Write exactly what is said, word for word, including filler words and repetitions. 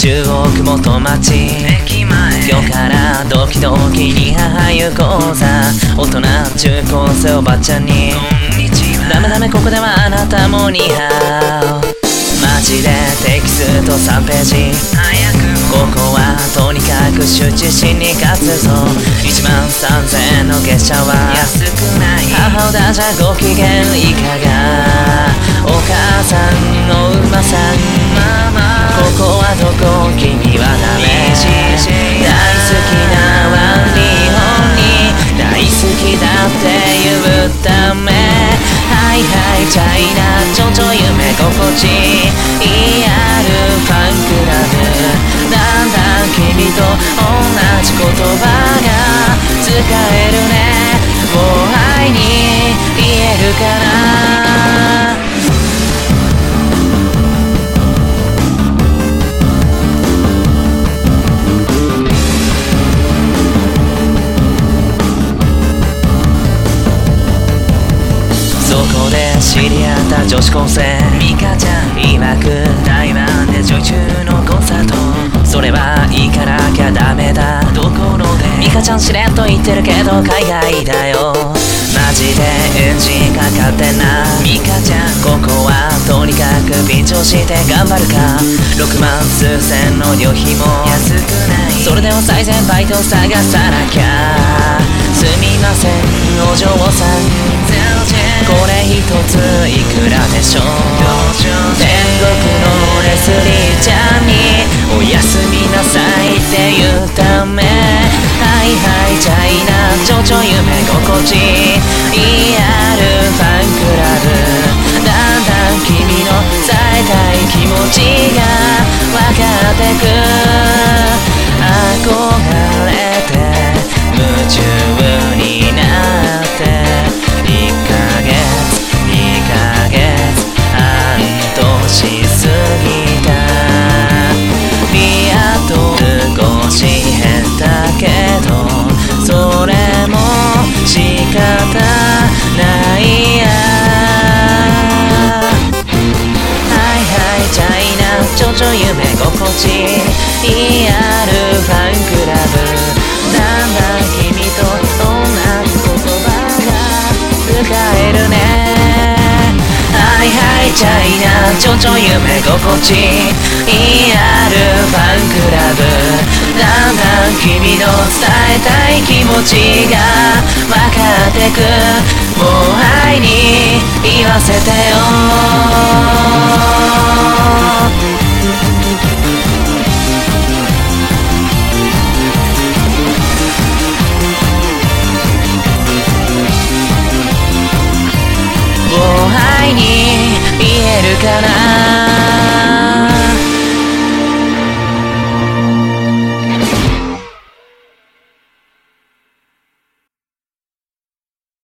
中央区元町駅前、今日からドキドキに母行こうさ。大人中高生おばちゃんにこんにちは。ダメダメここではあなたもニーハオ。マジでテキストさんページ早く、ここはとにかく集中しに勝つぞ。いちまんさんぜんえんの月謝は安くない。母親じゃご機嫌いかが。お母さんお馬さんママ、ここはどこ君はダメ。大好きなワン日本に大好きだって言うため、ハイハイチャイナちょちょ夢心地リアルファンクラブ。だんだん君と同じ言葉が使えるね。もう愛に言えるかな。そこで知り合った女子高生ミカちゃん曰く、台湾で女中のコンサート、それは行かなきゃダメだ。ところでミカちゃんしれっと言ってるけど海外だよ。マジでエンジンかかってんなミカちゃん。ここはとにかく便乗して頑張るか。ろくまん数千の旅費も安くない。それでも最善バイト探さなきゃ。すみませんお嬢さん、これ一ついくらでしょう。天国のレスリーちゃんにおやすみなさいって言うため、ハイハイチャイナちょちょ夢心地リアルファンクラブ。だんだん君の伝えたい気持ちが分かってく。憧れて夢中になっていっかげつにかげつ半年過ぎた。リアと少し減ったけどそれも仕方ないや。ハイハイチャイナちょちょ夢心地リアルファンクラブ。だんだん君と同じ言葉が使えるね。ハイハイチャイナちょちょ夢心地リアルファンクラブ。だんだん君の伝えたい気持ちが分かってく。もう愛に言わせてよ。もう愛に言えるかな。